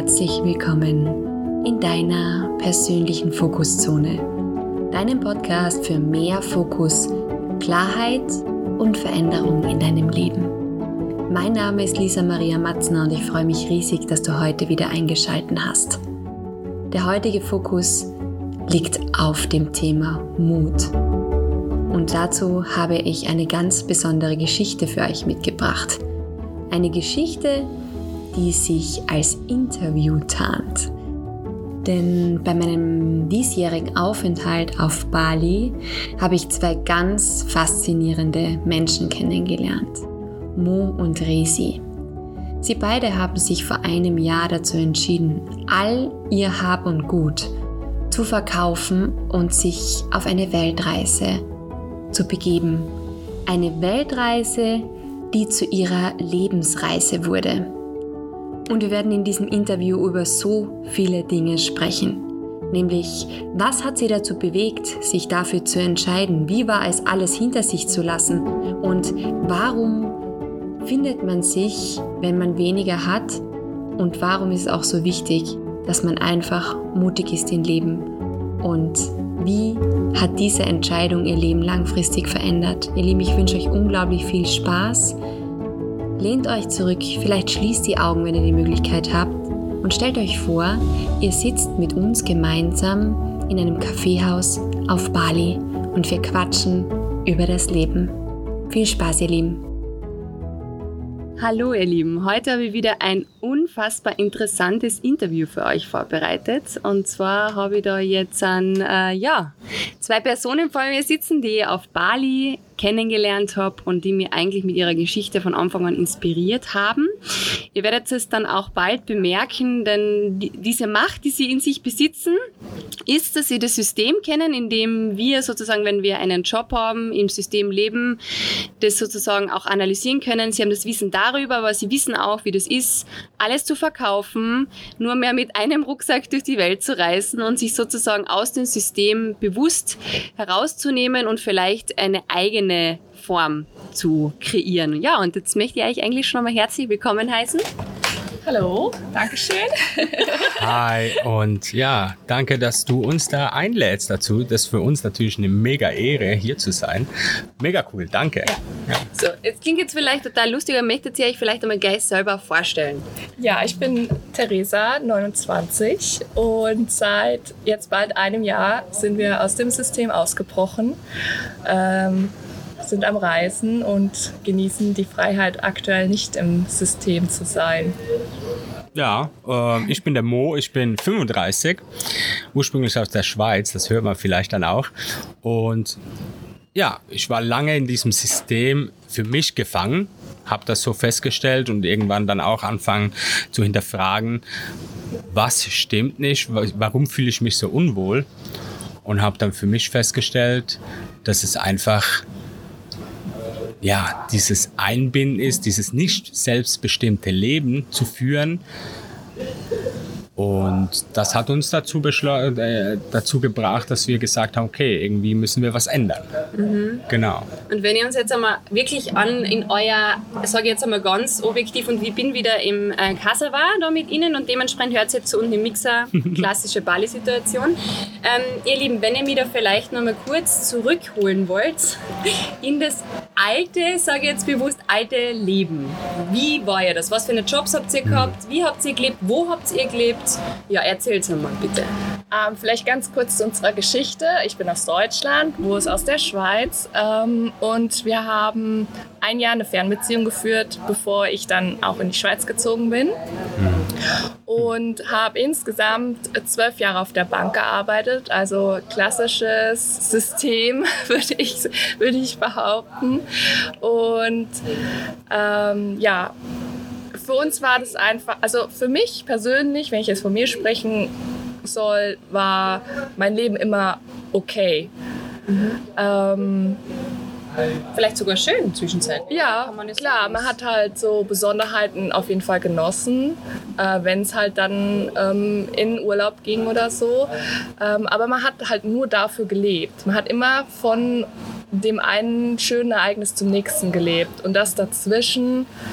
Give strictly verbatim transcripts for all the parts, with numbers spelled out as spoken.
herzlich willkommen in deiner persönlichen Fokuszone, deinem Podcast für mehr Fokus, Klarheit und Veränderung in deinem Leben. Mein Name ist Lisa Maria Matzner und ich freue mich riesig, dass du heute wieder eingeschaltet hast. Der heutige Fokus liegt auf dem Thema Mut. Und dazu habe ich eine ganz besondere Geschichte für euch mitgebracht. Eine Geschichte, die sich als Interview tarnt. Denn bei meinem diesjährigen Aufenthalt auf Bali habe ich zwei ganz faszinierende Menschen kennengelernt. Mo und Resi. Sie beide haben sich vor einem Jahr dazu entschieden, all ihr Hab und Gut zu verkaufen und sich auf eine Weltreise zu begeben. Eine Weltreise, die zu ihrer Lebensreise wurde. Und wir werden in diesem Interview über so viele Dinge sprechen. Nämlich, was hat sie dazu bewegt, sich dafür zu entscheiden? Wie war es, alles hinter sich zu lassen? Und warum findet man sich, wenn man weniger hat? Und warum ist es auch so wichtig, dass man einfach mutig ist im Leben? Und wie hat diese Entscheidung ihr Leben langfristig verändert? Ihr Lieben, ich wünsche euch unglaublich viel Spaß. Lehnt euch zurück, vielleicht schließt die Augen, wenn ihr die Möglichkeit habt, und stellt euch vor, ihr sitzt mit uns gemeinsam in einem Kaffeehaus auf Bali und wir quatschen über das Leben. Viel Spaß, ihr Lieben! Hallo ihr Lieben, heute habe ich wieder ein unfassbar interessantes Interview für euch vorbereitet. Und zwar habe ich da jetzt an, äh, ja, zwei Personen vor mir sitzen, die ich auf Bali kennengelernt habe und die mir eigentlich mit ihrer Geschichte von Anfang an inspiriert haben. Ihr werdet es dann auch bald bemerken, denn die, diese Macht, die sie in sich besitzen, ist, dass sie das System kennen, in dem wir sozusagen, wenn wir einen Job haben, im System leben, das sozusagen auch analysieren können. Sie haben das Wissen darüber, aber sie wissen auch, wie das ist, alles zu verkaufen, nur mehr mit einem Rucksack durch die Welt zu reisen und sich sozusagen aus dem System bewusst herauszunehmen und vielleicht eine eigene Form zu kreieren. Ja, und jetzt möchte ich euch eigentlich schon einmal herzlich willkommen heißen. Hallo, Dankeschön. Hi und ja, danke, dass du uns da einlädst dazu. Das ist für uns natürlich eine mega Ehre, hier zu sein. Mega cool, danke. Ja. Ja. So, es klingt jetzt vielleicht total lustig, aber möchtet ihr euch vielleicht einmal gleich selber vorstellen? Ja, ich bin Theresa, neunundzwanzig und seit jetzt bald einem Jahr sind wir aus dem System ausgebrochen. Ähm, sind am Reisen und genießen die Freiheit, aktuell nicht im System zu sein. Ja, äh, ich bin der Mo, ich bin fünfunddreißig, ursprünglich aus der Schweiz, das hört man vielleicht dann auch. Und ja, ich war lange in diesem System für mich gefangen, habe das so festgestellt und irgendwann dann auch anfangen zu hinterfragen, was stimmt nicht, warum fühle ich mich so unwohl? Und habe dann für mich festgestellt, dass es einfach ja, dieses Einbinden ist, dieses nicht selbstbestimmte Leben zu führen. Und das hat uns dazu, beschle- äh, dazu gebracht, dass wir gesagt haben, okay, irgendwie müssen wir was ändern. Mhm. Genau. Und wenn ihr uns jetzt einmal wirklich an in euer, sage ich jetzt einmal ganz objektiv, und ich bin wieder im äh, Cassava da mit Ihnen und dementsprechend hört es jetzt so unten im Mixer, klassische Bali-Situation. Ähm, ihr Lieben, wenn ihr mich da vielleicht noch mal kurz zurückholen wollt in das alte, sage ich jetzt bewusst, alte Leben. Wie war ihr das? Was für eine Jobs habt ihr gehabt? Wie habt ihr gelebt? Wo habt ihr gelebt? Ja, erzähl's mir mal bitte. Ähm, vielleicht ganz kurz zu unserer Geschichte. Ich bin aus Deutschland, Mo ist aus der Schweiz ähm, und wir haben ein Jahr eine Fernbeziehung geführt, bevor ich dann auch in die Schweiz gezogen bin. Und habe insgesamt zwölf Jahre auf der Bank gearbeitet, also klassisches System, würde ich, würde ich behaupten. Und ähm, ja, für uns war das einfach, also für mich persönlich, wenn ich jetzt von mir sprechen soll, war mein Leben immer okay. Mhm. Ähm, Vielleicht sogar schön zwischenzeitlich. Ja, kann man klar, man hat halt so Besonderheiten auf jeden Fall genossen, äh, wenn es halt dann ähm, in Urlaub ging oder so. Ähm, aber man hat halt nur dafür gelebt. Man hat immer von dem einen schönen Ereignis zum nächsten gelebt. Und das dazwischen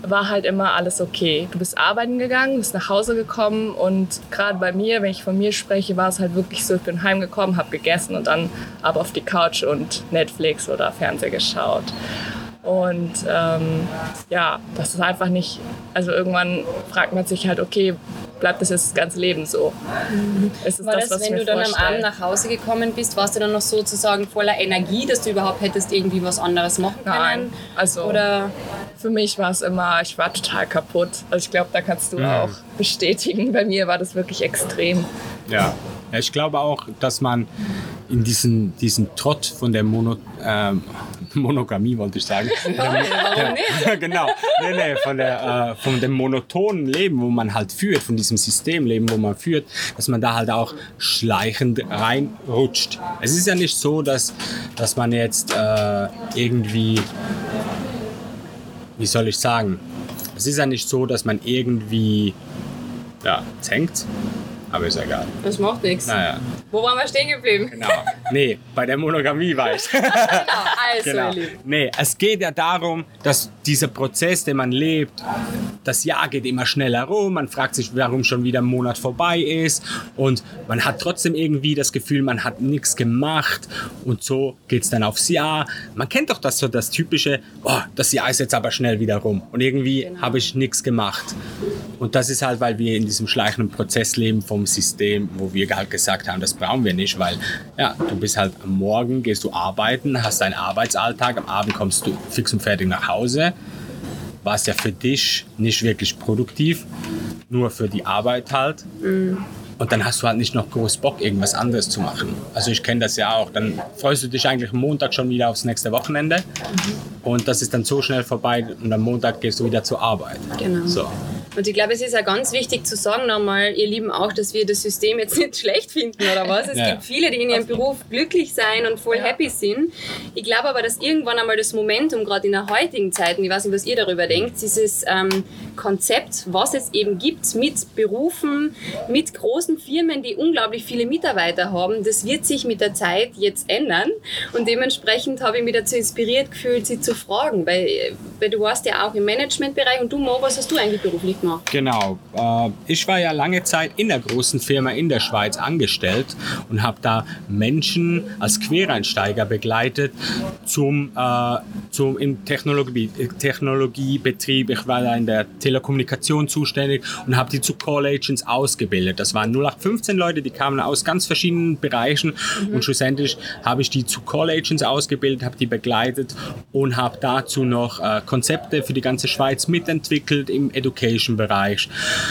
war halt immer alles okay. Du bist arbeiten gegangen, bist nach Hause gekommen und gerade bei mir, wenn ich von mir spreche, war es halt wirklich so, ich bin heimgekommen, habe gegessen und dann ab auf die Couch und Netflix oder Fernsehen geschaut. Und ähm, ja, das ist einfach nicht, also irgendwann fragt man sich halt, okay, bleibt das jetzt das ganze Leben so? Mhm. Ist es war das, das, was wenn du dann am Abend nach Hause gekommen bist, warst du dann noch sozusagen voller Energie, dass du überhaupt hättest irgendwie was anderes machen können? Nein, also oder für mich war es immer, ich war total kaputt. Also ich glaube, da kannst du mhm. auch bestätigen. Bei mir war das wirklich extrem. Ja. Ja, ich glaube auch, dass man in diesen, diesen Trott von der Mono, ähm, Monogamie, wollte ich sagen. warum nicht? Genau, nee, nee, von, der, äh, von dem monotonen Leben, wo man halt führt, von diesem Systemleben, wo man führt, dass man da halt auch schleichend reinrutscht. Es ist ja nicht so, dass, dass man jetzt äh, irgendwie, wie soll ich sagen, es ist ja nicht so, dass man irgendwie, ja, jetzt hängt's. Aber ist egal. Das macht nichts. Naja. Wo waren wir stehen geblieben? Genau. Nee, bei der Monogamie war ich. Genau, also Genau. ihr Lieben. Nee, es geht ja darum, dass dieser Prozess, den man lebt, das Jahr geht immer schneller rum, man fragt sich, warum schon wieder ein Monat vorbei ist und man hat trotzdem irgendwie das Gefühl, man hat nichts gemacht und so geht es dann aufs Jahr. Man kennt doch das so, das typische, oh, das Jahr ist jetzt aber schnell wieder rum und irgendwie genau. habe ich nichts gemacht. Und das ist halt, weil wir in diesem schleichenden Prozess leben vom System, wo wir halt gesagt haben, das brauchen wir nicht, weil ja, du bist halt am Morgen, gehst du arbeiten, hast deinen Arbeitsalltag, am Abend kommst du fix und fertig nach Hause, warst ja für dich nicht wirklich produktiv, nur für die Arbeit halt. Mhm. Und dann hast du halt nicht noch groß Bock, irgendwas anderes zu machen. Also ich kenne das ja auch. Dann freust du dich eigentlich am Montag schon wieder aufs nächste Wochenende. Mhm. Und das ist dann so schnell vorbei und am Montag gehst du wieder zur Arbeit. Genau. So. Und ich glaube, es ist ja ganz wichtig zu sagen nochmal, ihr Lieben, auch, dass wir das System jetzt nicht schlecht finden oder was. Es ja. gibt viele, die in ihrem Beruf glücklich sein und voll ja. happy sind. Ich glaube aber, dass irgendwann einmal das Momentum, gerade in der heutigen Zeit, ich weiß nicht, was ihr darüber denkt, dieses ähm, Konzept, was es eben gibt mit Berufen, mit großen Firmen, die unglaublich viele Mitarbeiter haben, das wird sich mit der Zeit jetzt ändern. Und dementsprechend habe ich mich dazu inspiriert gefühlt, sie zu fragen, weil, weil du warst ja auch im Managementbereich und du, Mo, was hast du eigentlich beruflich gemacht? Genau. Äh, ich war ja lange Zeit in der großen Firma in der Schweiz angestellt und habe da Menschen als Quereinsteiger begleitet zum, äh, zum im Technologie, Technologiebetrieb. Ich war da in der Telekommunikation zuständig und habe die zu Call Agents ausgebildet. Das waren null acht fünfzehn Leute, die kamen aus ganz verschiedenen Bereichen mhm. und schlussendlich habe ich die zu Call Agents ausgebildet, habe die begleitet und habe dazu noch äh, Konzepte für die ganze Schweiz mitentwickelt im Education-Bereich.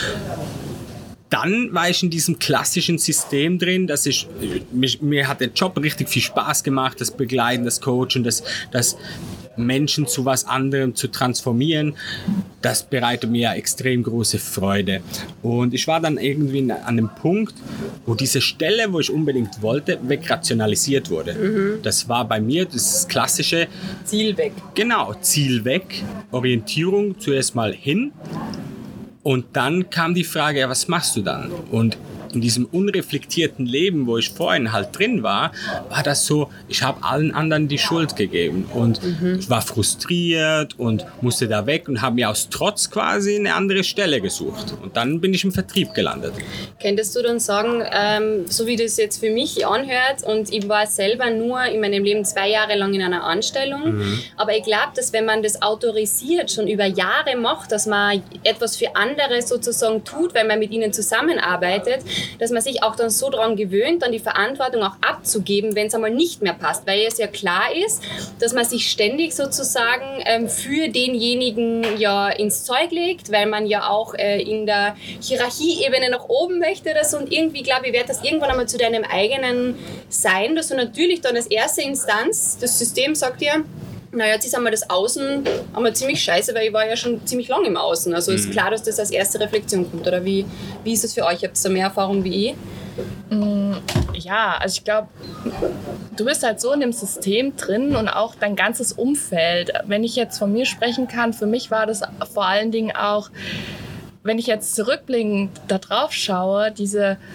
Dann war ich in diesem klassischen System drin, dass ich, mich, mir hat der Job richtig viel Spaß gemacht, das Begleiten, das Coachen, das, das Menschen zu was anderem zu transformieren, das bereitet mir ja extrem große Freude. Und ich war dann irgendwie an dem Punkt, wo diese Stelle, wo ich unbedingt wollte, wegrationalisiert wurde. Mhm. Das war bei mir das klassische Ziel weg. Genau, Ziel weg, Orientierung zuerst mal hin. Und dann kam die Frage, ja, was machst du dann? Und in diesem unreflektierten Leben, wo ich vorhin halt drin war, war das so, ich habe allen anderen die Schuld gegeben. Und mhm. ich war frustriert und musste da weg und habe mir aus Trotz quasi eine andere Stelle gesucht. Und dann bin ich im Vertrieb gelandet. Könntest du dann sagen, ähm, so wie das jetzt für mich anhört, und ich war selber nur in meinem Leben zwei Jahre lang in einer Anstellung, mhm. aber ich glaube, dass wenn man das autorisiert, schon über Jahre macht, dass man etwas für andere sozusagen tut, weil man mit ihnen zusammenarbeitet, dass man sich auch dann so daran gewöhnt, dann die Verantwortung auch abzugeben, wenn es einmal nicht mehr passt. Weil es ja klar ist, dass man sich ständig sozusagen ähm, für denjenigen ja ins Zeug legt, weil man ja auch äh, in der Hierarchieebene nach oben möchte oder so. Und irgendwie, glaube ich, wird das irgendwann einmal zu deinem eigenen Sein, dass du natürlich dann als erste Instanz, das System sagt dir, naja, jetzt ist einmal das Außen einmal ziemlich scheiße, weil ich war ja schon ziemlich lange im Außen. Also mhm. ist klar, dass das als erste Reflexion kommt. Oder wie, wie ist es für euch? Habt ihr da mehr Erfahrung wie ich? Ja, also ich glaube, du bist halt so in dem System drin und auch dein ganzes Umfeld. Wenn ich jetzt von mir sprechen kann, für mich war das vor allen Dingen auch, wenn ich jetzt zurückblickend da drauf schaue, diese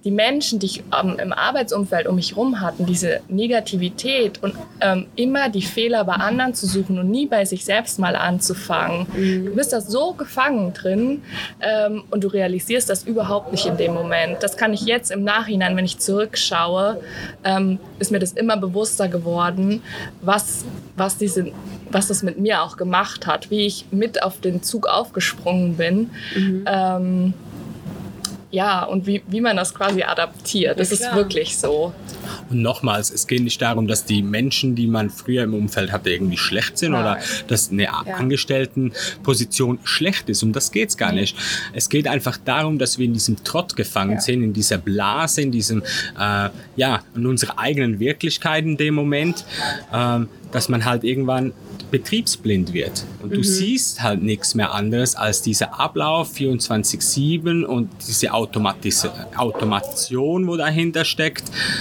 die Menschen, die ich ähm, im Arbeitsumfeld um mich herum hatten, diese Negativität und ähm, immer die Fehler bei anderen zu suchen und nie bei sich selbst mal anzufangen. Mhm. Du bist da so gefangen drin ähm, und du realisierst das überhaupt nicht in dem Moment. Das kann ich jetzt im Nachhinein, wenn ich zurückschaue, ähm, ist mir das immer bewusster geworden, was, was, diese, was das mit mir auch gemacht hat, wie ich mit auf den Zug aufgesprungen bin. Mhm. Ähm, Ja, und wie, wie man das quasi adaptiert. Das ja, ist wirklich so. Und nochmals, es geht nicht darum, dass die Menschen, die man früher im Umfeld hatte, irgendwie schlecht sind. Nein. Oder dass eine ja. Angestelltenposition schlecht ist. Um das geht es gar nicht. Es geht einfach darum, dass wir in diesem Trott gefangen ja. sind, in dieser Blase, in diesem, äh, ja, in unserer eigenen Wirklichkeit in dem Moment, äh, dass man halt irgendwann betriebsblind wird. Und du mhm. siehst halt nichts mehr anderes als dieser Ablauf vierundzwanzig sieben und diese Automatis- Automation, wo dahinter steckt.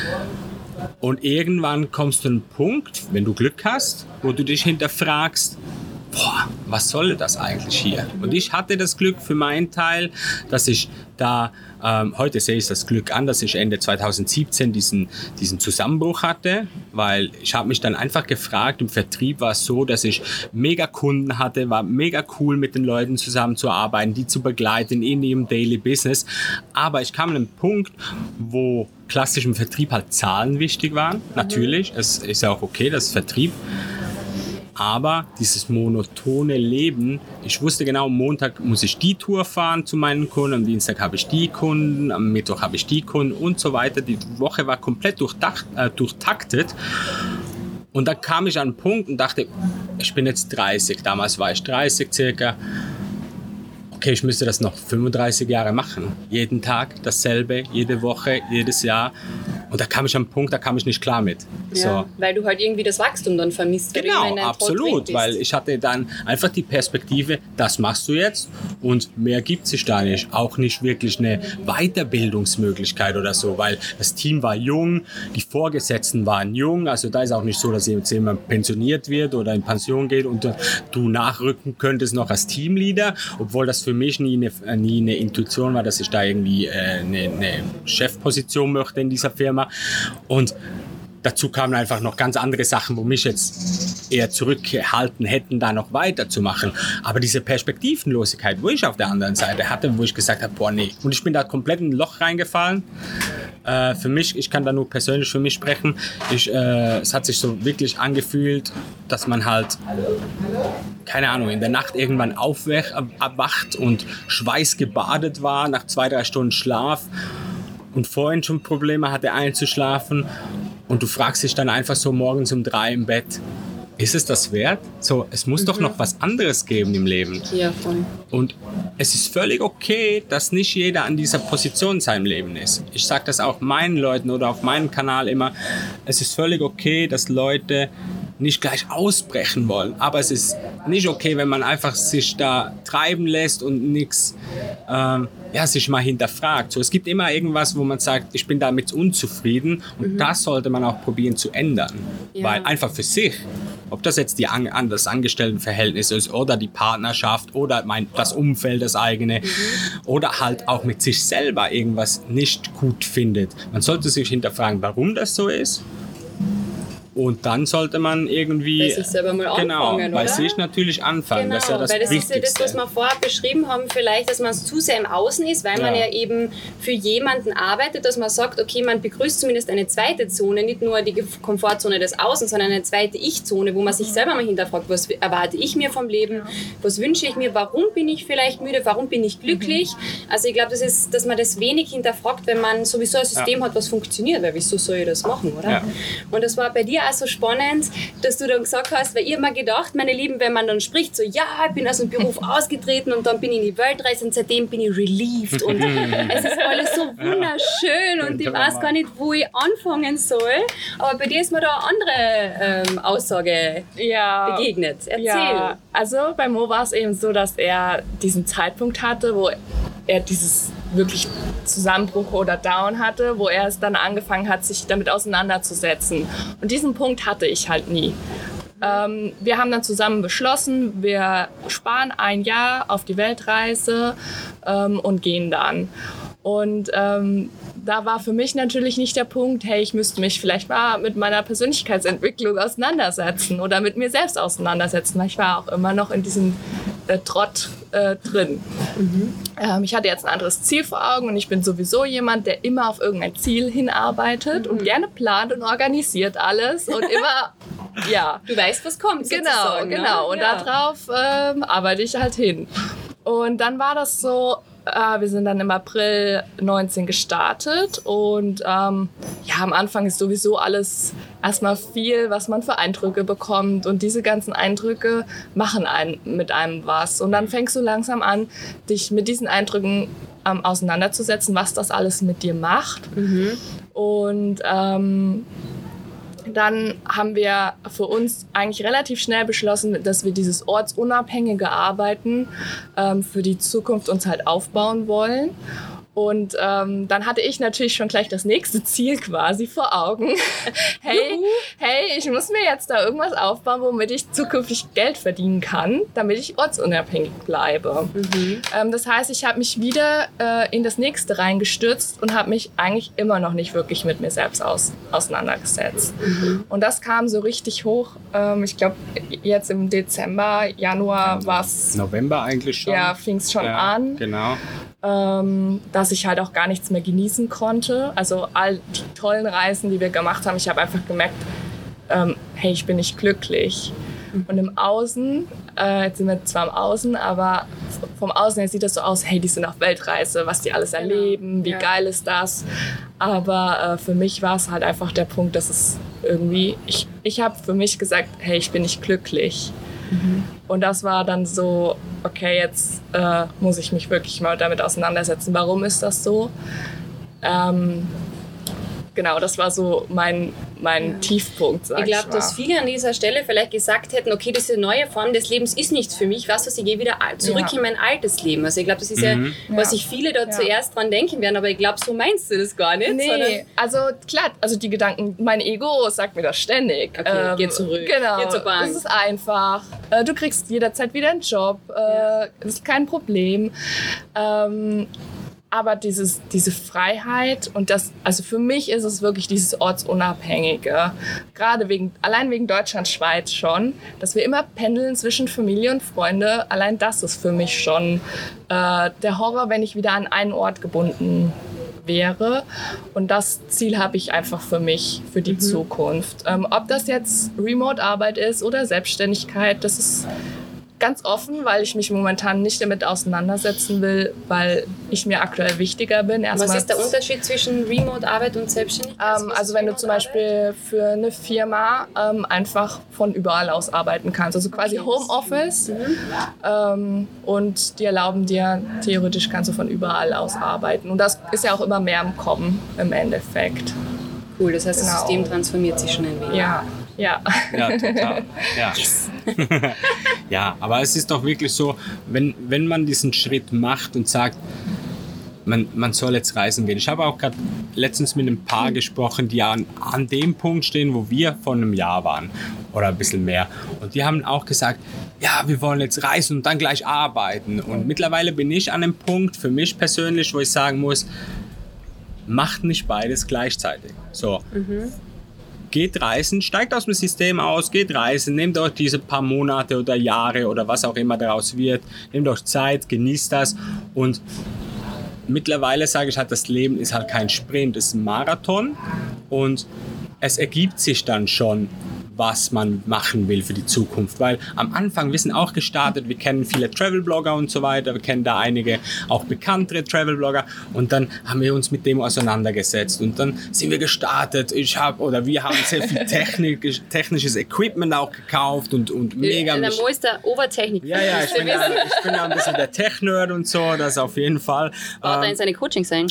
Und irgendwann kommst du an einen Punkt, wenn du Glück hast, wo du dich hinterfragst, boah, was soll das eigentlich hier? Und ich hatte das Glück für meinen Teil, dass ich da, ähm, heute sehe ich das Glück an, dass ich Ende zwanzig siebzehn diesen, diesen Zusammenbruch hatte, weil ich habe mich dann einfach gefragt, im Vertrieb war es so, dass ich mega Kunden hatte, war mega cool mit den Leuten zusammenzuarbeiten, die zu begleiten in ihrem Daily Business, aber ich kam an einen Punkt, wo klassisch im Vertrieb halt Zahlen wichtig waren, natürlich, es ist ja auch okay, das ist Vertrieb. Aber dieses monotone Leben, ich wusste genau, am Montag muss ich die Tour fahren zu meinen Kunden, am Dienstag habe ich die Kunden, am Mittwoch habe ich die Kunden und so weiter. Die Woche war komplett durchdacht, äh, durchtaktet. Und dann kam ich an einen Punkt und dachte, ich bin jetzt dreißig, damals war ich dreißig circa. Okay, ich müsste das noch fünfunddreißig Jahre machen. Jeden Tag dasselbe, jede Woche, jedes Jahr. Und da kam ich an einen Punkt, da kam ich nicht klar mit. Ja, so. Weil du halt irgendwie das Wachstum dann vermisst. Genau, absolut, weil ich hatte dann einfach die Perspektive, das machst du jetzt und mehr gibt sich da nicht. Auch nicht wirklich eine Weiterbildungsmöglichkeit oder so, weil das Team war jung, die Vorgesetzten waren jung, also da ist auch nicht so, dass jetzt jemand pensioniert wird oder in Pension geht und du nachrücken könntest noch als Teamleader, obwohl das für mich nie eine, nie eine Intuition war, dass ich da irgendwie äh, eine, eine Chefposition möchte in dieser Firma. Und dazu kamen einfach noch ganz andere Sachen, wo mich jetzt eher zurückgehalten hätten, da noch weiterzumachen. Aber diese Perspektivenlosigkeit, wo ich auf der anderen Seite hatte, wo ich gesagt habe, boah, nee. Und ich bin da komplett in ein Loch reingefallen. Äh, für mich, ich kann da nur persönlich für mich sprechen, ich, äh, es hat sich so wirklich angefühlt, dass man halt, keine Ahnung, in der Nacht irgendwann aufwacht und schweißgebadet war, nach zwei, drei Stunden Schlaf. Und vorhin schon Probleme hatte einzuschlafen und du fragst dich dann einfach so morgens um drei im Bett, ist es das wert? So, es muss mhm. doch noch was anderes geben im Leben. Ja, voll. Und es ist völlig okay, dass nicht jeder an dieser Position in seinem Leben ist. Ich sage das auch meinen Leuten oder auf meinem Kanal immer, es ist völlig okay, dass Leute nicht gleich ausbrechen wollen. Aber es ist nicht okay, wenn man einfach sich da treiben lässt und nichts, ähm, ja, sich mal hinterfragt. So, es gibt immer irgendwas, wo man sagt, ich bin damit unzufrieden und mhm. das sollte man auch probieren zu ändern. Ja. Weil einfach für sich, ob das jetzt die an, an das Angestelltenverhältnis ist oder die Partnerschaft oder mein, das Umfeld, das eigene mhm. oder halt auch mit sich selber irgendwas nicht gut findet. Man sollte sich hinterfragen, warum das so ist. Und dann sollte man irgendwie, bei sich selber mal genau, anfangen, bei oder? sich natürlich anfangen. Genau, das ist ja das weil das Wichtigste. ist ja das, was wir vorher beschrieben haben, vielleicht, dass man es zu sehr im Außen ist, weil ja. man ja eben für jemanden arbeitet, dass man sagt, okay, man begrüßt zumindest eine zweite Zone, nicht nur die Komfortzone des Außen, sondern eine zweite Ich-Zone, wo man sich selber mal hinterfragt, was erwarte ich mir vom Leben, was wünsche ich mir, warum bin ich vielleicht müde, warum bin ich glücklich. Also ich glaube, das ist, dass man das wenig hinterfragt, wenn man sowieso ein System ja. hat, was funktioniert, weil wieso soll ich das machen, oder? Ja. Und das war bei dir auch so spannend, dass du dann gesagt hast, weil ich habe mir gedacht, meine Lieben, wenn man dann spricht, so, ja, ich bin aus dem Beruf ausgetreten und dann bin ich in die Weltreise und seitdem bin ich relieved und es ist alles so wunderschön und ich weiß gar nicht, wo ich anfangen soll. Aber bei dir ist mir da eine andere ähm, Aussage ja, begegnet. Erzähl. Ja, also bei Mo war es eben so, dass er diesen Zeitpunkt hatte, wo er dieses wirklich Zusammenbruch oder Down hatte, wo er es dann angefangen hat, sich damit auseinanderzusetzen. Und diesen Punkt hatte ich halt nie. Ähm, wir haben dann zusammen beschlossen, wir sparen ein Jahr auf die Weltreise ähm, und gehen dann. Und ähm, da war für mich natürlich nicht der Punkt, hey, ich müsste mich vielleicht mal mit meiner Persönlichkeitsentwicklung auseinandersetzen oder mit mir selbst auseinandersetzen, weil ich war auch immer noch in diesem äh, Trott äh, drin. Mhm. Ähm, ich hatte jetzt ein anderes Ziel vor Augen und ich bin sowieso jemand, der immer auf irgendein Ziel hinarbeitet mhm. und gerne plant und organisiert alles und immer, ja. Du weißt, was kommt. Genau, genau. Ne? Und ja. darauf ähm, arbeite ich halt hin. Und dann war das so, äh, wir sind dann im April neunzehn gestartet und ähm, ja, am Anfang ist sowieso alles erstmal viel, was man für Eindrücke bekommt und diese ganzen Eindrücke machen einen, mit einem was. Und dann fängst du langsam an, dich mit diesen Eindrücken ähm, auseinanderzusetzen, was das alles mit dir macht. Mhm. Und ähm, dann haben wir für uns eigentlich relativ schnell beschlossen, dass wir dieses ortsunabhängige Arbeiten ähm, für die Zukunft uns halt aufbauen wollen. Und ähm, dann hatte ich natürlich schon gleich das nächste Ziel quasi vor Augen. hey, hey, ich muss mir jetzt da irgendwas aufbauen, womit ich zukünftig Geld verdienen kann, damit ich ortsunabhängig bleibe. Mhm. Ähm, das heißt, ich habe mich wieder äh, in das nächste reingestürzt und habe mich eigentlich immer noch nicht wirklich mit mir selbst aus, auseinandergesetzt. Mhm. Und das kam so richtig hoch. Ähm, ich glaube, jetzt im Dezember, Januar war es... November eigentlich schon. Ja, fing es schon ja, an. Genau. Ähm, dass ich halt auch gar nichts mehr genießen konnte. Also all die tollen Reisen, die wir gemacht haben, ich habe einfach gemerkt, ähm, hey, ich bin nicht glücklich. Mhm. Und im Außen, äh, jetzt sind wir zwar im Außen, aber vom Außen her sieht das so aus, hey, die sind auf Weltreise, was die alles erleben, wie ja. geil ist das. Aber äh, für mich war es halt einfach der Punkt, dass es irgendwie, ich, ich habe für mich gesagt, hey, ich bin nicht glücklich. Mhm. Und das war dann so, okay, jetzt äh, muss ich mich wirklich mal damit auseinandersetzen. Warum ist das so? Ähm, genau, das war so mein, mein ja. Tiefpunkt, sag ich Ich glaube, dass viele an dieser Stelle vielleicht gesagt hätten, okay, diese neue Form des Lebens ist nichts für mich, was, was ich gehe wieder zurück ja. in mein altes Leben. Also ich glaube, das ist mhm. ja, was sich viele da ja. zuerst dran denken werden, aber ich glaube, so meinst du das gar nicht. Nee, sondern also klar, also die Gedanken, mein Ego sagt mir das ständig. Okay, ähm, geh zurück, genau, geh zur Bank. Es ist einfach, äh, du kriegst jederzeit wieder einen Job, äh, ja. das ist kein Problem. Ähm, Aber dieses, diese Freiheit und das, also für mich ist es wirklich dieses Ortsunabhängige. Gerade wegen, allein wegen Deutschland, Schweiz schon, dass wir immer pendeln zwischen Familie und Freunde. Allein das ist für mich schon äh, der Horror, wenn ich wieder an einen Ort gebunden wäre. Und das Ziel habe ich einfach für mich, für die mhm. Zukunft. Ähm, ob das jetzt Remote-Arbeit ist oder Selbstständigkeit, das ist ganz offen, weil ich mich momentan nicht damit auseinandersetzen will, weil ich mir aktuell wichtiger bin. Erstmal Was ist der Unterschied zwischen Remote-Arbeit und Selbstständigkeit? Ähm, also wenn du zum Beispiel für eine Firma ähm, einfach von überall aus arbeiten kannst. Also quasi okay. Homeoffice. Mhm. Ähm, und die erlauben dir, theoretisch kannst du von überall aus arbeiten. Und das ist ja auch immer mehr im Kommen im Endeffekt. Cool, das heißt, genau. Das System transformiert sich schon ein wenig. Ja. Ja. Ja, total. Ja. Yes. Ja, aber es ist doch wirklich so, wenn, wenn man diesen Schritt macht und sagt, man, man soll jetzt reisen gehen. Ich habe auch gerade letztens mit einem Paar gesprochen, die an, an dem Punkt stehen, wo wir vor einem Jahr waren oder ein bisschen mehr. Und die haben auch gesagt, ja, wir wollen jetzt reisen und dann gleich arbeiten. Und mittlerweile bin ich an einem Punkt, für mich persönlich, wo ich sagen muss, macht nicht beides gleichzeitig. So. Mhm. Geht reisen, steigt aus dem System aus, geht reisen, nehmt euch diese paar Monate oder Jahre oder was auch immer daraus wird, nehmt euch Zeit, genießt das und mittlerweile sage ich halt, das Leben ist halt kein Sprint, es ist ein Marathon und es ergibt sich dann schon, was man machen will für die Zukunft, weil am Anfang, wir sind auch gestartet, wir kennen viele Travel-Blogger und so weiter, wir kennen da einige auch bekanntere Travel-Blogger und dann haben wir uns mit dem auseinandergesetzt und dann sind wir gestartet, ich habe oder wir haben sehr viel Technik, technisches Equipment auch gekauft und, und mega... Der Mo ist der Obertechnik. Ja, ja, ich bin, ja, ich bin ja ein bisschen der Tech-Nerd und so, das auf jeden Fall. Baut er in seine Coachings ein.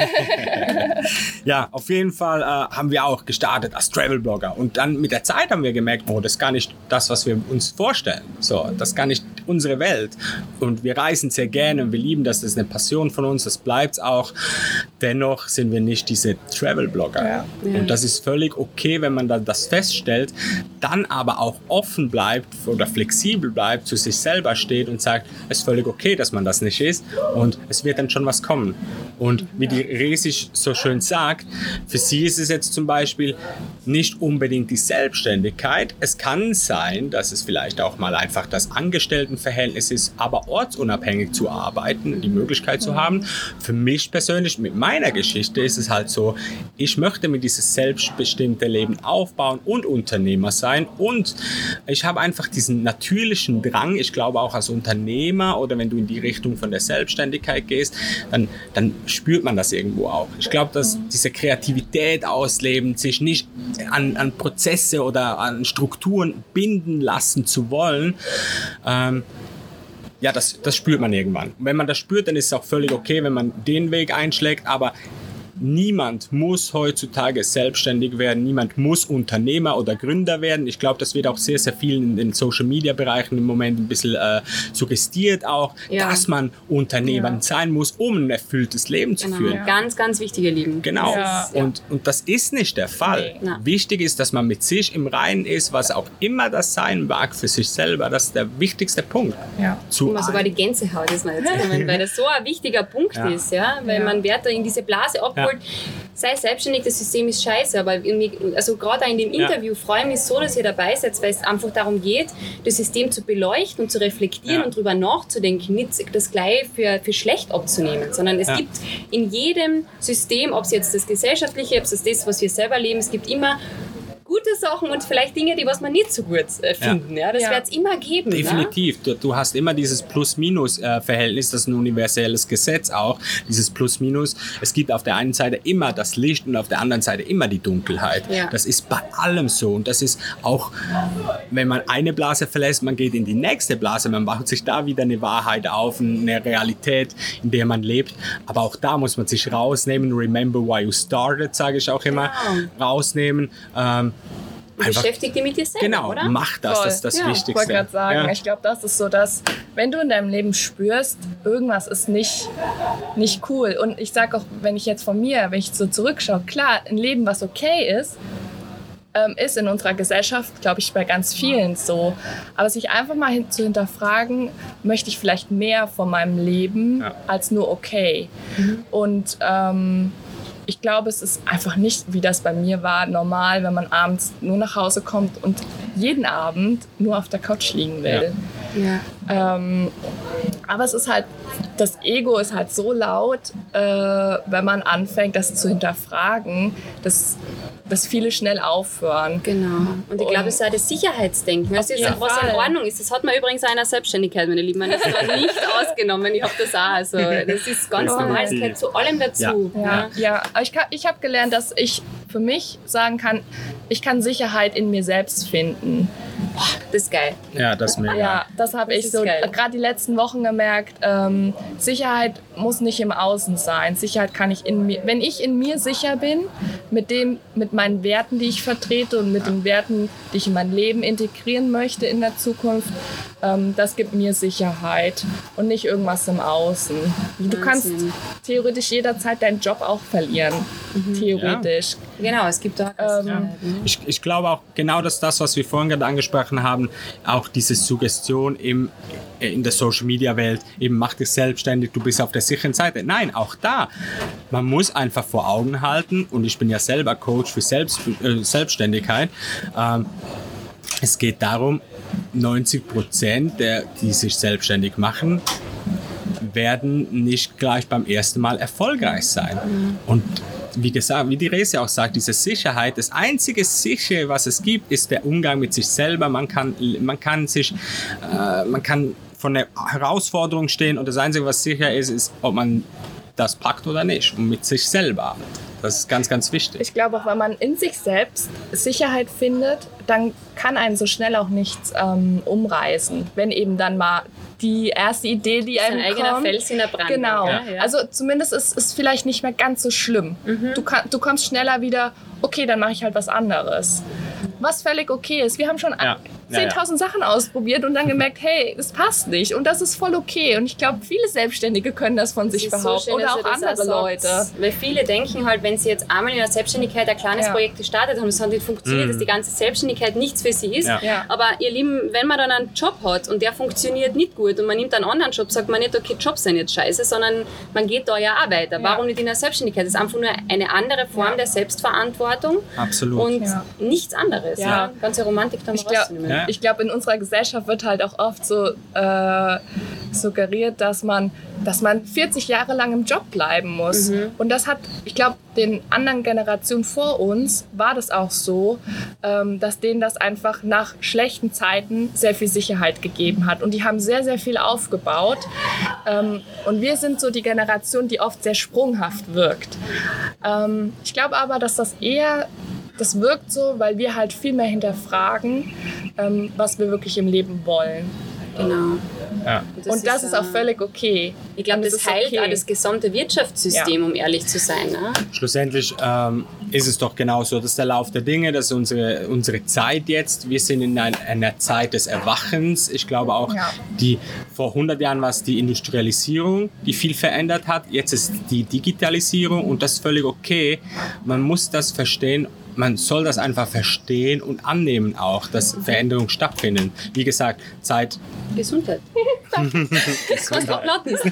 Ja, auf jeden Fall äh, haben wir auch gestartet als Travel-Blogger und dann mit der Zeit haben wir gemerkt, oh, das ist gar nicht das, was wir uns vorstellen. So, das ist gar nicht unsere Welt und wir reisen sehr gerne und wir lieben das, das ist eine Passion von uns, das bleibt auch. Dennoch sind wir nicht diese Travel-Blogger. Ja. Ja. Und das ist völlig okay, wenn man dann das feststellt, dann aber auch offen bleibt oder flexibel bleibt, zu sich selber steht und sagt, es ist völlig okay, dass man das nicht ist und es wird dann schon was kommen. Und wie die Resi so schön sagt, für sie ist es jetzt zum Beispiel nicht unbedingt die Selbstständigkeit. Es kann sein, dass es vielleicht auch mal einfach das Angestelltenverhältnis ist, aber ortsunabhängig zu arbeiten, die Möglichkeit zu haben. Für mich persönlich, mit meiner Geschichte, ist es halt so, ich möchte mir dieses selbstbestimmte Leben aufbauen und Unternehmer sein und ich habe einfach diesen natürlichen Drang, ich glaube auch als Unternehmer oder wenn du in die Richtung von der Selbstständigkeit gehst, dann, dann spürt man das irgendwo auch. Ich glaube, dass diese Kreativität ausleben, sich nicht an, an Prozesse oder an Strukturen binden lassen zu wollen, ähm, ja, das, das spürt man irgendwann. Und wenn man das spürt, dann ist es auch völlig okay, wenn man den Weg einschlägt, aber niemand muss heutzutage selbstständig werden, niemand muss Unternehmer oder Gründer werden. Ich glaube, das wird auch sehr, sehr vielen in den Social-Media-Bereichen im Moment ein bisschen äh, suggestiert auch, ja. dass man Unternehmer ja. sein muss, um ein erfülltes Leben zu genau. führen. Ja. Ganz, ganz wichtig, ihr Lieben. Genau. Ja. Und, und das ist nicht der Fall. Nee. Wichtig ist, dass man mit sich im Reinen ist, was auch immer das sein mag für sich selber. Das ist der wichtigste Punkt. Ja. Zu Immer sogar die Gänsehaut ist mir jetzt gekommen, weil das so ein wichtiger Punkt ja. ist, ja, weil ja. man wird da in diese Blase abgeholt. Ja. Sei selbstständig, das System ist scheiße, aber irgendwie, also gerade in dem Interview ja. freue ich mich so, dass ihr dabei seid, weil es einfach darum geht, das System zu beleuchten und zu reflektieren ja. und darüber nachzudenken, nicht das gleich für, für schlecht abzunehmen, sondern es ja. gibt in jedem System, ob es jetzt das Gesellschaftliche, ob es das, was wir selber leben, es gibt immer gute Sachen und vielleicht Dinge, die was man nicht so gut äh, finden. Ja. Ja. Das ja. wird es immer geben. Definitiv. Ne? Du, du hast immer dieses Plus-Minus-Verhältnis, das ist ein universelles Gesetz auch, dieses Plus-Minus. Es gibt auf der einen Seite immer das Licht und auf der anderen Seite immer die Dunkelheit. Ja. Das ist bei allem so und das ist auch, wenn man eine Blase verlässt, man geht in die nächste Blase, man baut sich da wieder eine Wahrheit auf, eine Realität, in der man lebt. Aber auch da muss man sich rausnehmen. Remember why you started, sage ich auch immer. Genau. Rausnehmen. Ähm, Beschäftige dich mit dir selber, genau, oder? mach das, Voll. das ist das ja, Wichtigste. Ich wollte gerade sagen, ja. ich glaube, das ist so, dass wenn du in deinem Leben spürst, irgendwas ist nicht, nicht cool. Und ich sage auch, wenn ich jetzt von mir, wenn ich so zurückschaue, klar, ein Leben, was okay ist, ähm, ist in unserer Gesellschaft, glaube ich, bei ganz vielen so. Aber sich einfach mal hin, zu hinterfragen, möchte ich vielleicht mehr von meinem Leben ja. als nur okay. Mhm. Und ähm, ich glaube, es ist einfach nicht, wie das bei mir war, normal, wenn man abends nur nach Hause kommt und jeden Abend nur auf der Couch liegen will. Ja. Ja. Ähm, aber es ist halt, das Ego ist halt so laut, äh, wenn man anfängt, das zu hinterfragen, dass, dass viele schnell aufhören. Genau. Und ich glaube, es ist auch das Sicherheitsdenken. Das ist, was in Ordnung ist. Das hat man übrigens auch in der Selbstständigkeit, meine Lieben. Das ist nicht ausgenommen. Ich habe das auch. Also, das ist ganz normal. Es gehört zu allem dazu. Ja, ja. ja. Aber ich, ich habe gelernt, dass ich für mich sagen kann, ich kann Sicherheit in mir selbst finden. Das ist geil. Ja, das ist mega. Ja, das habe ich so gerade die letzten Wochen gemerkt. Ähm, Sicherheit muss nicht im Außen sein. Sicherheit kann ich in mir. Wenn ich in mir sicher bin, mit dem, mit meinen Werten, die ich vertrete und mit ja. den Werten, die ich in mein Leben integrieren möchte in der Zukunft, ähm, das gibt mir Sicherheit und nicht irgendwas im Außen. Du kannst theoretisch jederzeit deinen Job auch verlieren. Mhm. Theoretisch. Ja. Genau, es gibt da. Ähm, ja. ich, ich glaube auch genau, dass das, was wir vorhin gerade angesprochen haben, auch diese Suggestion im, in der Social-Media-Welt, eben mach dich selbstständig, du bist auf der sicheren Seite. Nein, auch da. Man muss einfach vor Augen halten, und ich bin ja selber Coach für Selbst, äh, Selbstständigkeit, ähm, es geht darum, neunzig Prozent der, die sich selbstständig machen, werden nicht gleich beim ersten Mal erfolgreich sein. Mhm. Und wie gesagt, wie die Resi auch sagt, diese Sicherheit, das einzige Sichere, was es gibt, ist der Umgang mit sich selber. Man kann, man kann sich, äh, man kann von der Herausforderung stehen, und das Einzige, was sicher ist, ist, ob man das packt oder nicht, und mit sich selber. Das ist ganz, ganz wichtig. Ich glaube auch, wenn man in sich selbst Sicherheit findet, dann kann einen so schnell auch nichts ähm, umreißen. Wenn eben dann mal die erste Idee, die einem kommt. Ein eigener Fels in der Brandung. Genau. Ja, ja. Also zumindest ist es vielleicht nicht mehr ganz so schlimm. Mhm. Du, kann, du kommst schneller wieder, okay, dann mache ich halt was anderes. Was völlig okay ist. Wir haben schon ja. zehntausend ja, ja. Sachen ausprobiert und dann gemerkt, hey, das passt nicht und das ist voll okay. Und ich glaube, viele Selbstständige können das von sich behaupten so schön, oder auch andere Leute. Weil viele denken halt, wenn sie jetzt einmal in der Selbstständigkeit ein kleines ja. Projekt gestartet haben, das hat nicht funktioniert, mhm. dass die ganze Selbstständigkeit nichts für sie ist. Ja. Ja. Aber ihr Lieben, wenn man dann einen Job hat und der funktioniert nicht gut und man nimmt einen anderen Job, sagt man nicht, okay, Jobs sind jetzt scheiße, sondern man geht da ja auch weiter. Ja. Warum nicht in der Selbstständigkeit? Das ist einfach nur eine andere Form ja. der Selbstverantwortung. Absolut. Und ja. nichts anderes. Ja. Ja. Ganze Romantik da mal rauszunehmen. Ja. Ich glaube, in unserer Gesellschaft wird halt auch oft so äh, suggeriert, dass man, dass man vierzig Jahre lang im Job bleiben muss. Mhm. Und das hat, ich glaube, den anderen Generationen vor uns war das auch so, ähm, dass denen das einfach nach schlechten Zeiten sehr viel Sicherheit gegeben hat. Und die haben sehr, sehr viel aufgebaut. Ähm, und wir sind so die Generation, die oft sehr sprunghaft wirkt. Ähm, ich glaube aber, dass das eher Das wirkt so, weil wir halt viel mehr hinterfragen, ähm, was wir wirklich im Leben wollen. Genau. Ja. Und das, und das ist, ist auch völlig okay. Ich glaube, das, das heilt okay. auch das gesamte Wirtschaftssystem, ja. um ehrlich zu sein. Ne? Schlussendlich ähm, ist es doch genauso, das ist der Lauf der Dinge, das ist unsere, unsere Zeit jetzt. Wir sind in ein, einer Zeit des Erwachens. Ich glaube auch, ja. die, vor hundert Jahren war es die Industrialisierung, die viel verändert hat. Jetzt ist die Digitalisierung und das ist völlig okay. Man muss das verstehen. Man soll das einfach verstehen und annehmen auch, dass Veränderungen stattfinden. Wie gesagt, Zeit... Gesundheit. Gesundheit.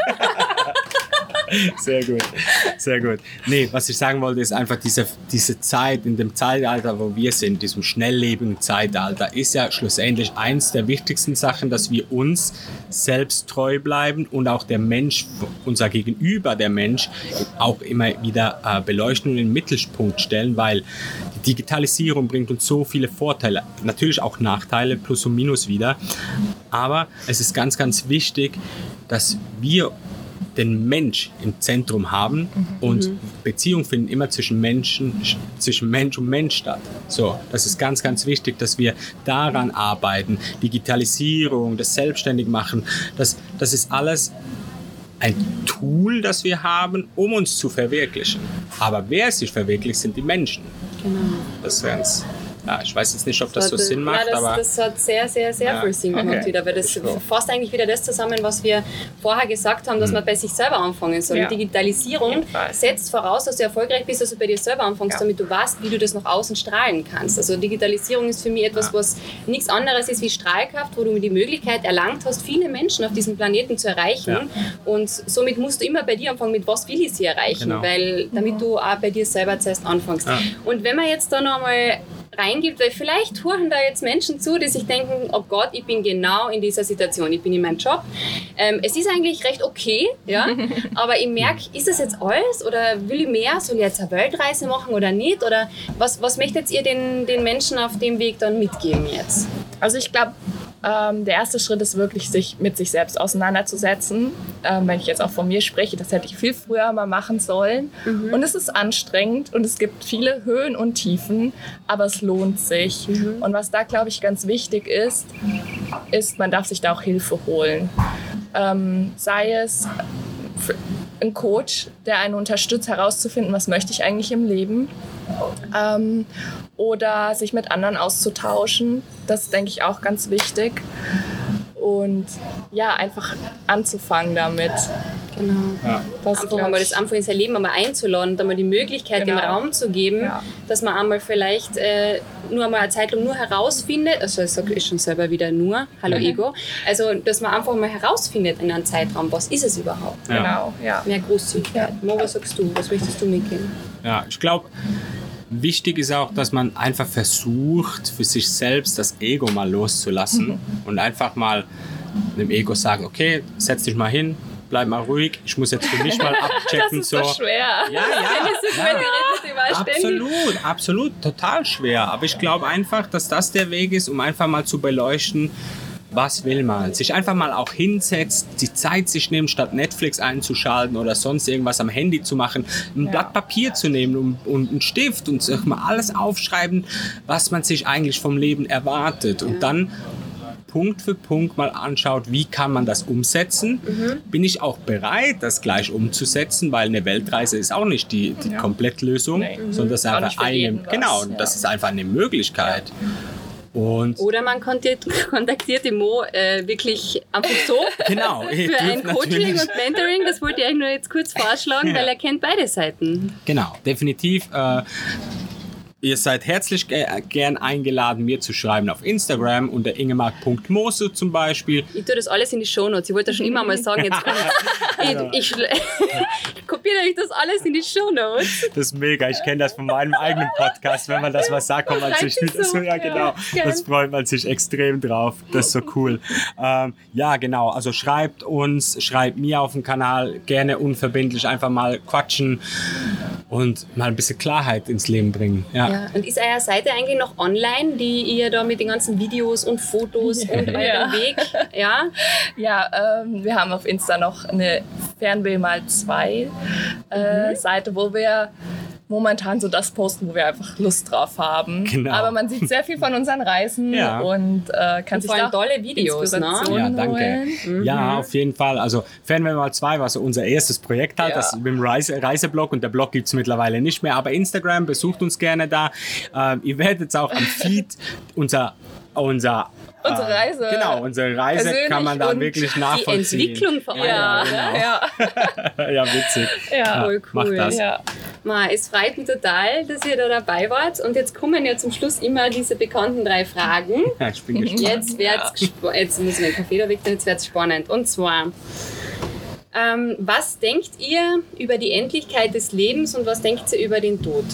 Sehr gut, sehr gut. Nee, was ich sagen wollte, ist einfach diese, diese Zeit, in dem Zeitalter, wo wir sind, diesem schnelllebigen Zeitalter, ist ja schlussendlich eins der wichtigsten Sachen, dass wir uns selbst treu bleiben und auch der Mensch, unser Gegenüber, der Mensch, auch immer wieder äh, beleuchten und in den Mittelpunkt stellen, weil die Digitalisierung bringt uns so viele Vorteile, natürlich auch Nachteile, Plus und Minus wieder, aber es ist ganz, ganz wichtig, dass wir den Mensch im Zentrum haben mhm. und Beziehungen finden immer zwischen Menschen, zwischen Mensch und Mensch statt. So, das ist ganz, ganz wichtig, dass wir daran arbeiten. Digitalisierung, das Selbstständigmachen, das, das ist alles ein Tool, das wir haben, um uns zu verwirklichen. Aber wer sich verwirklicht, sind die Menschen. Genau. Das ist ganz... Ja, ich weiß jetzt nicht, ob das, das so Sinn macht, ja, das, aber... das hat sehr, sehr, sehr ja. viel Sinn gemacht okay. wieder, weil das fasst eigentlich wieder das zusammen, was wir vorher gesagt haben, dass mhm. man bei sich selber anfangen soll. Ja. Digitalisierung setzt voraus, dass du erfolgreich bist, dass du bei dir selber anfängst, ja. damit du weißt, wie du das nach außen strahlen kannst. Also Digitalisierung ist für mich etwas, ja. was nichts anderes ist wie Strahlkraft, wo du die Möglichkeit erlangt hast, viele Menschen auf diesem Planeten zu erreichen. Ja. Und somit musst du immer bei dir anfangen, mit was will ich sie erreichen, genau. weil damit mhm. du auch bei dir selber zuerst anfängst. Ja. Und wenn man jetzt da nochmal reingibt, weil vielleicht hören da jetzt Menschen zu, die sich denken, oh Gott, ich bin genau in dieser Situation, ich bin in meinem Job. Ähm, es ist eigentlich recht okay, ja, aber ich merke, ist das jetzt alles oder will ich mehr? Soll ich jetzt eine Weltreise machen oder nicht? Oder was, was möchtet ihr den, den Menschen auf dem Weg dann mitgeben jetzt? Also ich glaube, Ähm, der erste Schritt ist wirklich, sich mit sich selbst auseinanderzusetzen. Ähm, wenn ich jetzt auch von mir spreche, das hätte ich viel früher mal machen sollen. Mhm. Und es ist anstrengend und es gibt viele Höhen und Tiefen, aber es lohnt sich. Mhm. Und was da, glaube ich, ganz wichtig ist, ist, man darf sich da auch Hilfe holen. Ähm, sei es ein Coach, der einen unterstützt, herauszufinden, was möchte ich eigentlich im Leben. Ähm, oder sich mit anderen auszutauschen. Das ist, denke ich, auch ganz wichtig. Und ja, einfach anzufangen damit. Genau. Ja. Das einfach einmal das Anfang ins Leben einmal einzuladen, da mal die Möglichkeit, genau. dem Raum zu geben, ja. dass man einmal vielleicht äh, nur einmal eine Zeit lang nur herausfindet, also ich sage schon selber wieder nur, hallo mhm. Ego, also dass man einfach mal herausfindet in einem Zeitraum, was ist es überhaupt. Ja. Genau, ja. Mehr Großzügigkeit. Ja. Mo, was sagst du, was möchtest du mitgeben? Ja, ich glaube, wichtig ist auch, dass man einfach versucht, für sich selbst das Ego mal loszulassen mhm. und einfach mal dem Ego sagen, okay, setz dich mal hin, bleib mal ruhig, ich muss jetzt für mich mal abchecken. Das ist so schwer. Ja, ja, ja. Absolut, absolut, total schwer. Aber ich glaube einfach, dass das der Weg ist, um einfach mal zu beleuchten, was will man? Sich einfach mal auch hinsetzt, die Zeit sich nimmt, statt Netflix einzuschalten oder sonst irgendwas am Handy zu machen, ein ja. Blatt Papier zu nehmen und, und einen Stift und sich mal alles aufschreiben, was man sich eigentlich vom Leben erwartet. Und dann Punkt für Punkt mal anschaut, wie kann man das umsetzen. Mhm. Bin ich auch bereit, das gleich umzusetzen, weil eine Weltreise ist auch nicht die, die ja. Komplettlösung, nee. sondern das ist einfach eine, genau, ja. das ist einfach eine Möglichkeit. Ja. Und Oder man kontaktiert, kontaktiert die Mo äh, wirklich einfach so genau, für ein Coaching und Mentoring. Das wollte ich eigentlich nur jetzt kurz vorschlagen, Ja. weil er kennt beide Seiten. Genau, definitiv. Äh, Ihr seid herzlich ge- gern eingeladen, mir zu schreiben auf Instagram unter ingemark punkt mose zum Beispiel. Ich tue das alles in die Shownotes. Ich wollte das schon immer mal sagen, jetzt kommt ich, ich, ich kopiere euch das alles in die Shownotes. Das ist mega, ich kenne das von meinem eigenen Podcast. Wenn man das was sagt, kommt man sich Freut sich so, so. ja genau, Ja, das freut man sich extrem drauf. Das ist so cool. Ähm, ja, genau, also schreibt uns, schreibt mir auf dem Kanal, gerne unverbindlich einfach mal quatschen und mal ein bisschen Klarheit ins Leben bringen. Ja. Ja. Und ist eure Seite eigentlich noch online, die ihr da mit den ganzen Videos und Fotos und eurem Ja. Weg, ja? Ja, ähm, wir haben auf Insta noch eine Fernweh mal zwei äh, Seite, wo wir momentan so das posten, wo wir einfach Lust drauf haben. Genau. Aber man sieht sehr viel von unseren Reisen Ja. und äh, kann Und sich vor allem da tolle Videos, ne? Inspiration Ja, danke. holen. Ja, auf jeden Fall. Also Fernweh mal zwei war so unser erstes Projekt halt, Ja. das mit dem Reise, Reiseblog, und der Blog gibt es mittlerweile nicht mehr, aber Instagram, besucht uns gerne da. Ähm, ihr werdet auch am Feed unser, unser Unsere äh, Reise Genau, unsere Reise kann persönlich man da und wirklich Die nachvollziehen. Entwicklung vor allem. Ja, ne? ja, Ja, witzig. ja. Voll Mach cool. das. ja. Ma, es freut mich total, dass ihr da dabei wart. Und jetzt kommen ja zum Schluss immer diese bekannten drei Fragen. Ja, ich bin gespannt. Jetzt wird's gesp- jetzt muss ich meinen Kaffee da weg, jetzt wird's spannend. Und zwar, ähm, was denkt ihr über die Endlichkeit des Lebens und was denkt ihr über den Tod?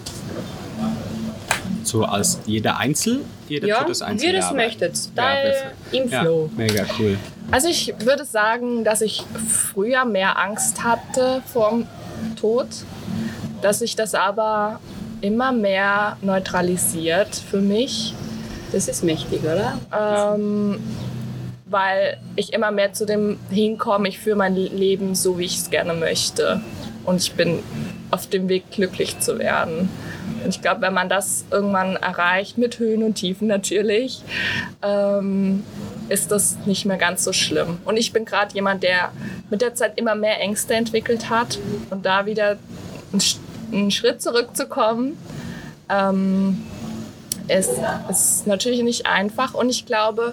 So als jeder Einzel, jeder Ja, tut das wie Einzel. ihr das aber- möchtet. Ja, Da perfekt. im Ja, Flow. mega cool. Also ich würde sagen, dass ich früher mehr Angst hatte vorm Tod, dass sich das aber immer mehr neutralisiert für mich, Das ist mächtig, oder? ähm, weil ich immer mehr zu dem hinkomme, ich führe mein Leben so, wie ich es gerne möchte. Und ich bin auf dem Weg, glücklich zu werden. Und ich glaube, wenn man das irgendwann erreicht, mit Höhen und Tiefen natürlich, ähm, ist das nicht mehr ganz so schlimm. Und ich bin gerade jemand, der mit der Zeit immer mehr Ängste entwickelt hat. Und da wieder einen, Sch- einen Schritt zurückzukommen, ähm, ist, ist natürlich nicht einfach. Und ich glaube,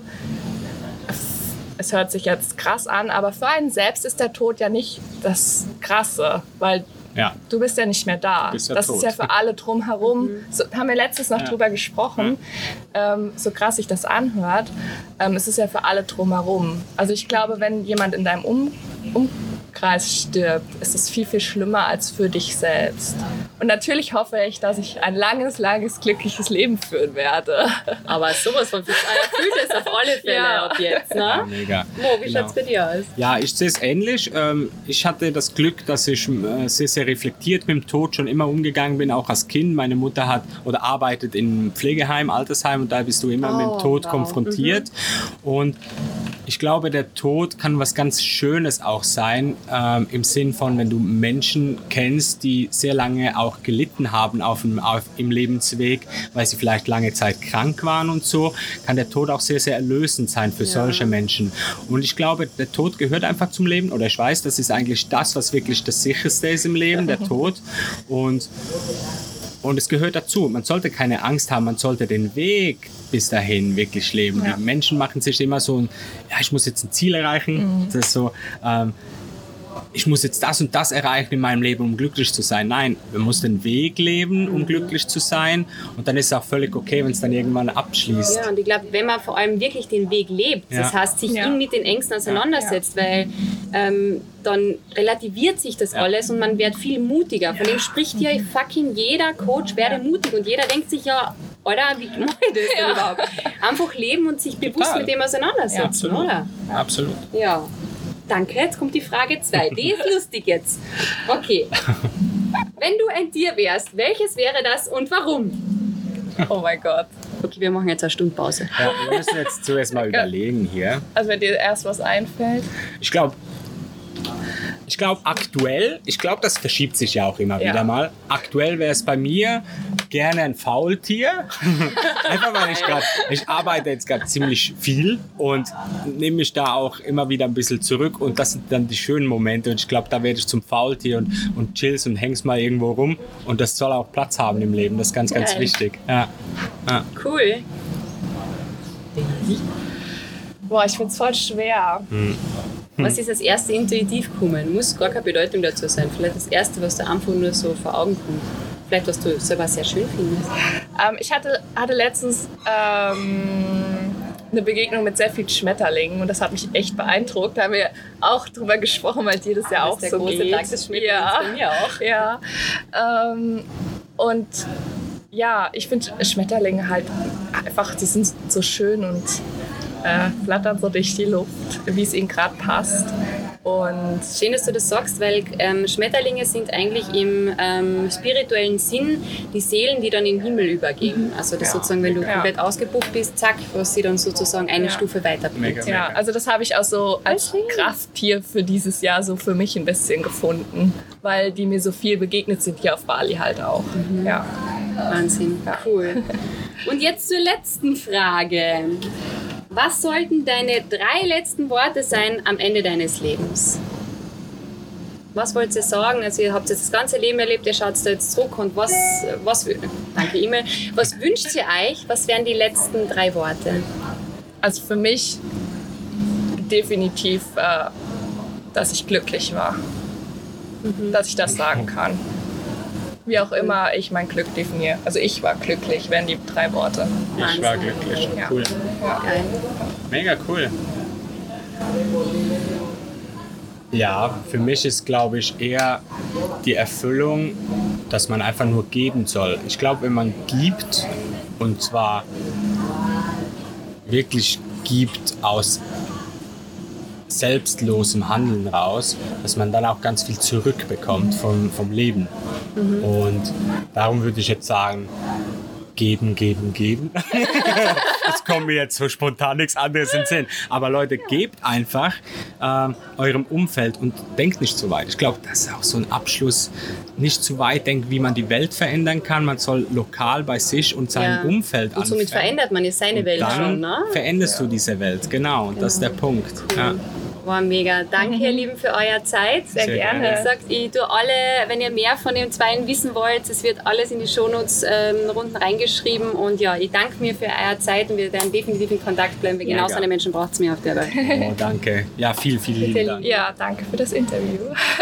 es hört sich jetzt krass an, aber für einen selbst ist der Tod ja nicht das Krasse, weil Ja, du bist ja nicht mehr da. bist ja das tot. ist ja für alle drumherum. So, haben wir letztens noch Ja. drüber gesprochen, ähm, so krass sich das anhört. Ähm, es ist ja für alle drumherum. Also ich glaube, wenn jemand in deinem um Umkreis stirbt, ist es viel, viel schlimmer als für dich selbst. Und natürlich hoffe ich, dass ich ein langes, langes, glückliches Leben führen werde. Aber sowas von viel erfüllt es auf alle Fälle Ja. ab jetzt, ja, ne? mega. Mo, wie Genau. schaut's bei dir aus? Ja, ich sehe es ähnlich. Ähm, Ich hatte das Glück, dass ich äh, sehr, sehr reflektiert mit dem Tod schon immer umgegangen bin, auch als Kind. Meine Mutter hat oder arbeitet in Pflegeheim, Altersheim, und da bist du immer mit dem Oh, Tod wow. konfrontiert. Und ich glaube, der Tod kann was ganz Schönes auch sein, ähm, im Sinn von, wenn du Menschen kennst, die sehr lange auch gelitten haben auf dem, auf, im Lebensweg, weil sie vielleicht lange Zeit krank waren und so, kann der Tod auch sehr, sehr erlösend sein für solche Menschen. Und ich glaube, der Tod gehört einfach zum Leben, oder ich weiß, das ist eigentlich das, was wirklich das Sicherste ist im Leben, der Tod. Und Und es gehört dazu. Man sollte keine Angst haben, man sollte den Weg bis dahin wirklich leben. Ja. Die Menschen machen sich immer so ein, ja, ich muss jetzt ein Ziel erreichen. Das ist so, ähm, ich muss jetzt das und das erreichen in meinem Leben, um glücklich zu sein. Nein, man muss den Weg leben, um glücklich zu sein. Und dann ist es auch völlig okay, wenn es dann irgendwann abschließt. Ja, und ich glaube, wenn man vor allem wirklich den Weg lebt, Ja. das heißt, sich Ja. ihn mit den Ängsten auseinandersetzt, weil ähm, dann relativiert sich das Ja. alles und man wird viel mutiger. Von dem spricht ja fucking jeder Coach, werde mutig. Und jeder denkt sich ja, Alter, wie mache ich das denn überhaupt? Einfach leben und sich bewusst Total. mit dem auseinandersetzen, Ja, absolut. oder? Absolut. Ja. Danke, jetzt kommt die Frage zwei. Die ist lustig jetzt. Okay. Wenn du ein Tier wärst, welches wäre das und warum? Oh mein Gott. Okay, wir machen jetzt eine Stunde Pause. Ja, wir müssen jetzt zuerst mal überlegen hier. Also wenn dir erst was einfällt. Ich glaube, ich glaube aktuell, ich glaube, das verschiebt sich ja auch immer Ja. wieder mal. Aktuell wäre es bei mir gerne ein Faultier. Einfach weil ich gerade, ich arbeite jetzt gerade ziemlich viel und nehme mich da auch immer wieder ein bisschen zurück, und das sind dann die schönen Momente, und ich glaube, da werde ich zum Faultier und, und chillst und hängst mal irgendwo rum, und das soll auch Platz haben im Leben, das ist ganz, ganz Geil. wichtig. Ja. Ja. Cool. Boah, ich finde es voll schwer. Hm. Was ist das erste intuitiv kommen? Muss gar keine Bedeutung dazu sein. Vielleicht das erste, was dir einfach nur so vor Augen kommt. Vielleicht, was du selber sehr schön findest. Ähm, ich hatte, hatte letztens ähm, eine Begegnung mit sehr vielen Schmetterlingen und das hat mich echt beeindruckt. Da haben wir auch drüber gesprochen, weil dir das ja auch das ist so der große geht. Tag des Schmetterlings ja. bei mir auch. Ja. Ähm, und ja, ich finde Schmetterlinge halt einfach, die sind so schön und äh, flattern so durch die Luft, wie es ihnen gerade passt. Und schön, dass du das sagst, weil ähm, Schmetterlinge sind eigentlich im ähm, spirituellen Sinn die Seelen, die dann in den Himmel übergehen. Also das Ja. sozusagen, wenn du Ja. komplett ausgebucht bist, zack, was sie dann sozusagen eine Ja. Stufe weiterbringt. Mega. ja, also das habe ich auch so als Krafttier für dieses Jahr so für mich ein bisschen gefunden, weil die mir so viel begegnet sind hier auf Bali halt auch. Mhm. Ja. Wahnsinn, cool. Und jetzt zur letzten Frage. Was sollten deine drei letzten Worte sein am Ende deines Lebens? Was wollt ihr sagen? Also ihr habt jetzt das ganze Leben erlebt, ihr schaut da jetzt zurück und was, was, danke E-Mail, was wünscht ihr euch? Was wären die letzten drei Worte? Also für mich definitiv, äh, dass ich glücklich war, Mhm. dass ich das sagen kann. Wie auch immer ich mein Glück definiere. Also ich war glücklich, wären die drei Worte. Ich war glücklich. Ja. Cool. Ja. Geil. Mega cool. Ja, für mich ist, glaube ich, eher die Erfüllung, dass man einfach nur geben soll. Ich glaube, wenn man gibt, und zwar wirklich gibt aus selbstlosem Handeln raus, dass man dann auch ganz viel zurückbekommt vom, vom Leben. Mhm. Und darum würde ich jetzt sagen, geben, geben, geben. Es kommt mir jetzt so spontan nichts anderes in den Sinn. Aber Leute, gebt einfach ähm, eurem Umfeld und denkt nicht zu weit. Ich glaube, das ist auch so ein Abschluss. Nicht zu weit denken, wie man die Welt verändern kann. Man soll lokal bei sich und seinem Ja. Umfeld Und somit anfangen. verändert man ja seine Und Welt dann schon, ne? veränderst du diese Welt. Genau, und das ist der Punkt. Ja. War mega. Danke, ihr Lieben, für eure Zeit. Sehr, Sehr gerne. gerne. Wie gesagt, ich tue alle, wenn ihr mehr von den Zweien wissen wollt, es wird alles in die Shownotes ähm, unten reingeschrieben. Und ja, ich danke mir für eure Zeit und wir werden definitiv in Kontakt bleiben, weil Mega. genau so eine Menschen braucht es mir auf der Welt. Oh, danke. Ja, viel, viel lieben Dank. Ja, danke für das Interview.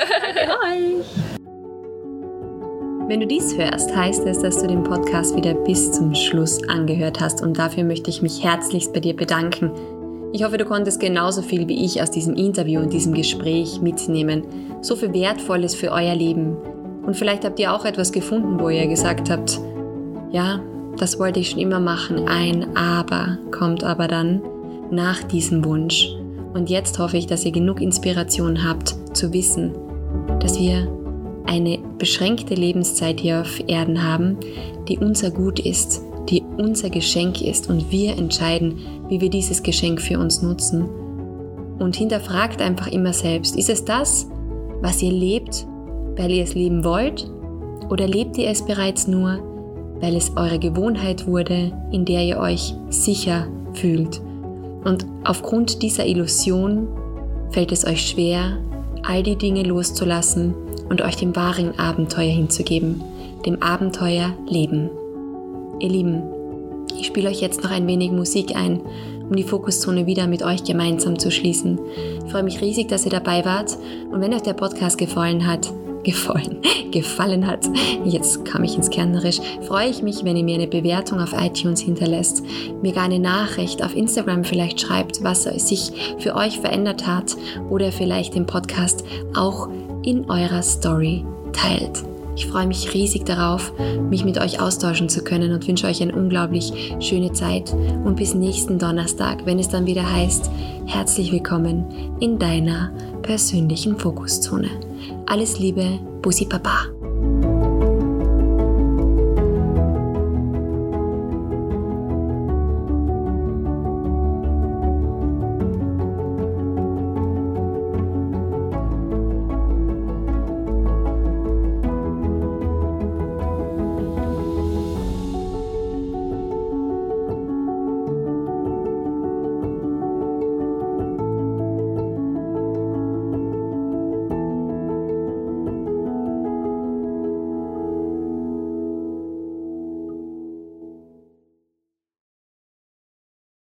Wenn du dies hörst, heißt es, dass du den Podcast wieder bis zum Schluss angehört hast und dafür möchte ich mich herzlichst bei dir bedanken. Ich hoffe, du konntest genauso viel wie ich aus diesem Interview und diesem Gespräch mitnehmen. So viel Wertvolles für euer Leben. Und vielleicht habt ihr auch etwas gefunden, wo ihr gesagt habt, ja, das wollte ich schon immer machen. Ein Aber kommt aber dann nach diesem Wunsch. Und jetzt hoffe ich, dass ihr genug Inspiration habt, zu wissen, dass wir eine beschränkte Lebenszeit hier auf Erden haben, die unser Gut ist, die unser Geschenk ist und wir entscheiden, wie wir dieses Geschenk für uns nutzen. Und hinterfragt einfach immer selbst, ist es das, was ihr lebt, weil ihr es leben wollt? Oder lebt ihr es bereits nur, weil es eure Gewohnheit wurde, in der ihr euch sicher fühlt? Und aufgrund dieser Illusion fällt es euch schwer, all die Dinge loszulassen und euch dem wahren Abenteuer hinzugeben, dem Abenteuer Leben. Ihr Lieben, ich spiele euch jetzt noch ein wenig Musik ein, um die Fokuszone wieder mit euch gemeinsam zu schließen. Ich freue mich riesig, dass ihr dabei wart und wenn euch der Podcast gefallen hat, gefallen, gefallen hat, jetzt kam ich ins Kärntnerisch, freue ich mich, wenn ihr mir eine Bewertung auf iTunes hinterlässt, mir gar eine Nachricht auf Instagram vielleicht schreibt, was sich für euch verändert hat oder vielleicht den Podcast auch in eurer Story teilt. Ich freue mich riesig darauf, mich mit euch austauschen zu können und wünsche euch eine unglaublich schöne Zeit und bis nächsten Donnerstag, wenn es dann wieder heißt, herzlich willkommen in deiner persönlichen Fokuszone. Alles Liebe, Bussi Baba.